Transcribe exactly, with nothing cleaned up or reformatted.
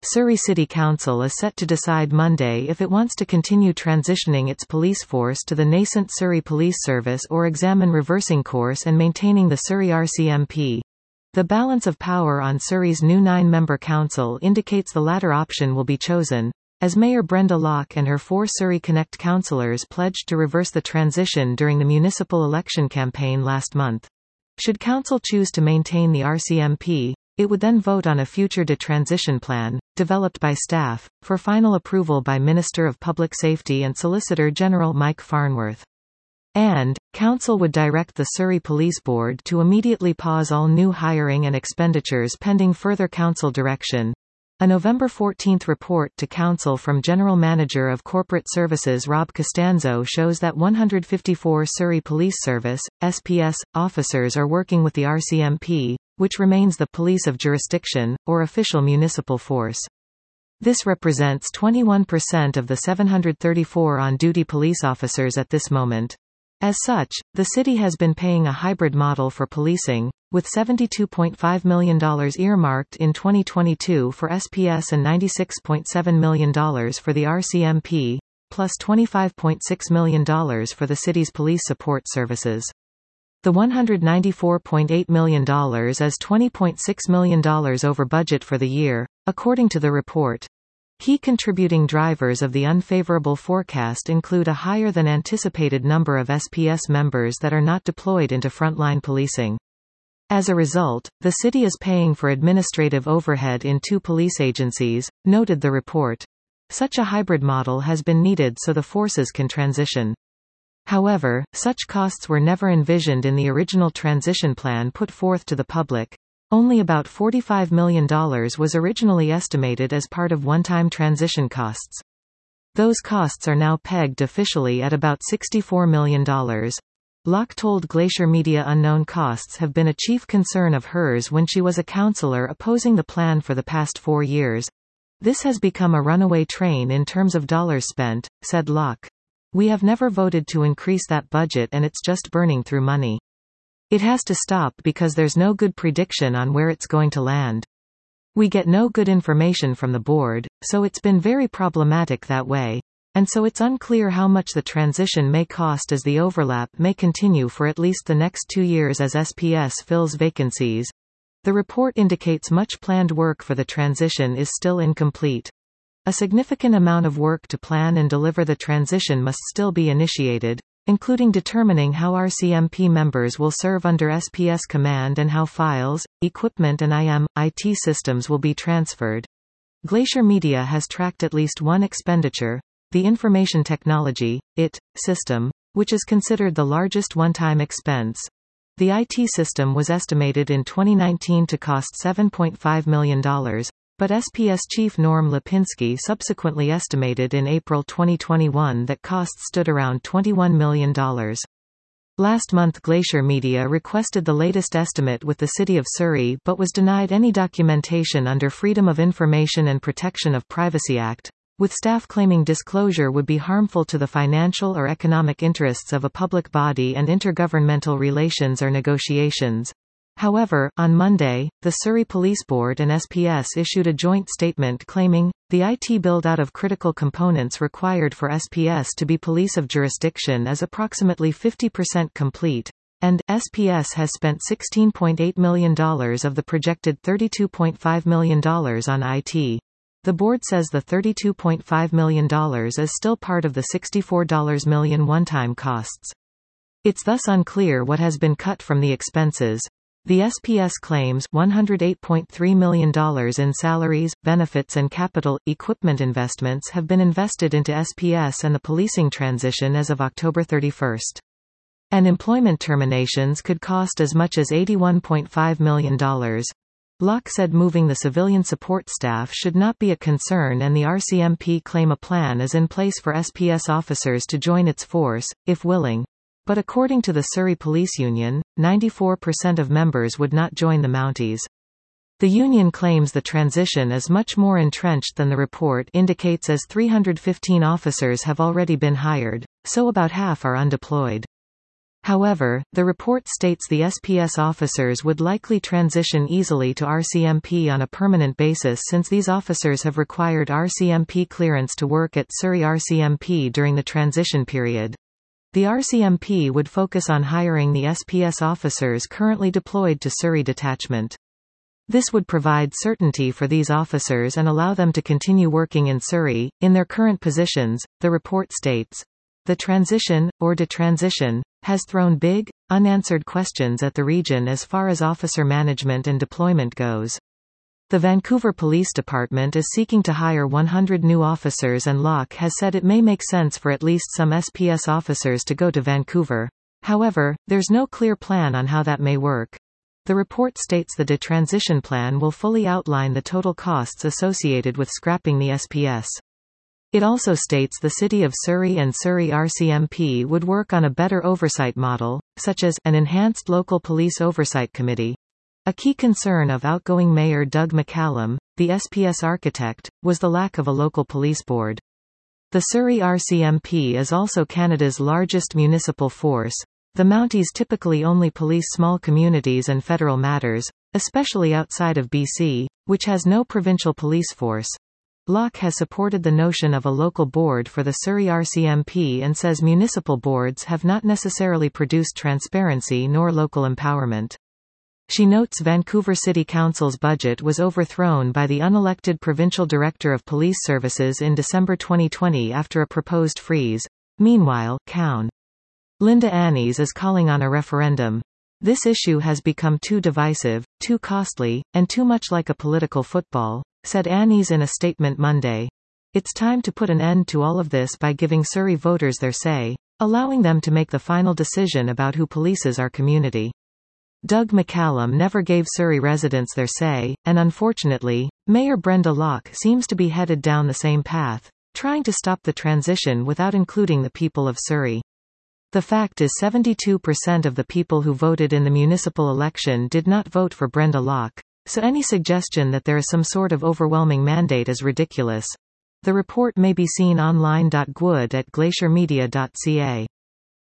Surrey City Council is set to decide Monday if it wants to continue transitioning its police force to the nascent Surrey Police Service or examine reversing course and maintaining the Surrey R C M P. The balance of power on Surrey's new nine-member council indicates the latter option will be chosen, as Mayor Brenda Locke and her four Surrey Connect councillors pledged to reverse the transition during the municipal election campaign last month. Should council choose to maintain the R C M P, it would then vote on a future de-transition plan, developed by staff, for final approval by Minister of Public Safety and Solicitor General Mike Farnworth. And, council would direct the Surrey Police Board to immediately pause all new hiring and expenditures pending further council direction. A November fourteenth report to Council from General Manager of Corporate Services Rob Costanzo shows that one hundred fifty-four Surrey Police Service, S P S, officers are working with the R C M P, which remains the police of jurisdiction, or official municipal force. This represents twenty-one percent of the seven hundred thirty-four on-duty police officers at this moment. As such, the city has been paying a hybrid model for policing, with seventy-two point five million dollars earmarked in twenty twenty-two for S P S and ninety-six point seven million dollars for the R C M P, plus twenty-five point six million dollars for the city's police support services. The one hundred ninety-four point eight million dollars is twenty point six million dollars over budget for the year, according to the report. Key contributing drivers of the unfavorable forecast include a higher than anticipated number of S P S members that are not deployed into frontline policing. As a result, the city is paying for administrative overhead in two police agencies, noted the report. Such a hybrid model has been needed so the forces can transition. However, such costs were never envisioned in the original transition plan put forth to the public. Only about forty-five million dollars was originally estimated as part of one-time transition costs. Those costs are now pegged officially at about sixty-four million dollars. Locke told Glacier Media unknown costs have been a chief concern of hers when she was a councillor opposing the plan for the past four years. This has become a runaway train in terms of dollars spent, said Locke. We have never voted to increase that budget and it's just burning through money. It has to stop because there's no good prediction on where it's going to land. We get no good information from the board, so it's been very problematic that way. And so it's unclear how much the transition may cost as the overlap may continue for at least the next two years as S P S fills vacancies. The report indicates much planned work for the transition is still incomplete. A significant amount of work to plan and deliver the transition must still be initiated, including determining how R C M P members will serve under S P S command and how files, equipment and I M, I T systems will be transferred. Glacier Media has tracked at least one expenditure, the Information Technology, I T, system, which is considered the largest one-time expense. The I T system was estimated in twenty nineteen to cost seven point five million dollars. But S P S chief Norm Lipinski subsequently estimated in April twenty twenty-one that costs stood around twenty-one million dollars. Last month Glacier Media requested the latest estimate with the City of Surrey but was denied any documentation under Freedom of Information and Protection of Privacy Act, with staff claiming disclosure would be harmful to the financial or economic interests of a public body and intergovernmental relations or negotiations. However, on Monday, the Surrey Police Board and S P S issued a joint statement claiming, the I T build-out of critical components required for S P S to be police of jurisdiction is approximately fifty percent complete, and S P S has spent sixteen point eight million dollars of the projected thirty-two point five million dollars on I T. The board says the thirty-two point five million dollars is still part of the sixty-four million dollars one-time costs. It's thus unclear what has been cut from the expenses. The S P S claims one hundred eight point three million dollars in salaries, benefits and capital equipment investments have been invested into S P S and the policing transition as of October thirty-first. And employment terminations could cost as much as eighty-one point five million dollars. Locke said moving the civilian support staff should not be a concern and the R C M P claim a plan is in place for S P S officers to join its force, if willing. But according to the Surrey Police Union, ninety-four percent of members would not join the Mounties. The union claims the transition is much more entrenched than the report indicates as three hundred fifteen officers have already been hired, so about half are undeployed. However, the report states the S P S officers would likely transition easily to R C M P on a permanent basis since these officers have required R C M P clearance to work at Surrey R C M P during the transition period. The R C M P would focus on hiring the S P S officers currently deployed to Surrey detachment. This would provide certainty for these officers and allow them to continue working in Surrey, in their current positions, the report states. The transition, or detransition, has thrown big, unanswered questions at the region as far as officer management and deployment goes. The Vancouver Police Department is seeking to hire one hundred new officers, and Locke has said it may make sense for at least some S P S officers to go to Vancouver. However, there's no clear plan on how that may work. The report states the detransition plan will fully outline the total costs associated with scrapping the S P S. It also states the City of Surrey and Surrey R C M P would work on a better oversight model, such as an enhanced local police oversight committee. A key concern of outgoing Mayor Doug McCallum, the S P S architect, was the lack of a local police board. The Surrey R C M P is also Canada's largest municipal force. The Mounties typically only police small communities and federal matters, especially outside of B C, which has no provincial police force. Locke has supported the notion of a local board for the Surrey R C M P and says municipal boards have not necessarily produced transparency nor local empowerment. She notes Vancouver City Council's budget was overthrown by the unelected Provincial Director of Police Services in December twenty twenty after a proposed freeze. Meanwhile, Coun. Linda Annies is calling on a referendum. This issue has become too divisive, too costly, and too much like a political football, said Annies in a statement Monday. It's time to put an end to all of this by giving Surrey voters their say, allowing them to make the final decision about who polices our community. Doug McCallum never gave Surrey residents their say, and unfortunately, Mayor Brenda Locke seems to be headed down the same path, trying to stop the transition without including the people of Surrey. The fact is seventy-two percent of the people who voted in the municipal election did not vote for Brenda Locke, so any suggestion that there is some sort of overwhelming mandate is ridiculous. The report may be seen online. Good at glacier media dot c a.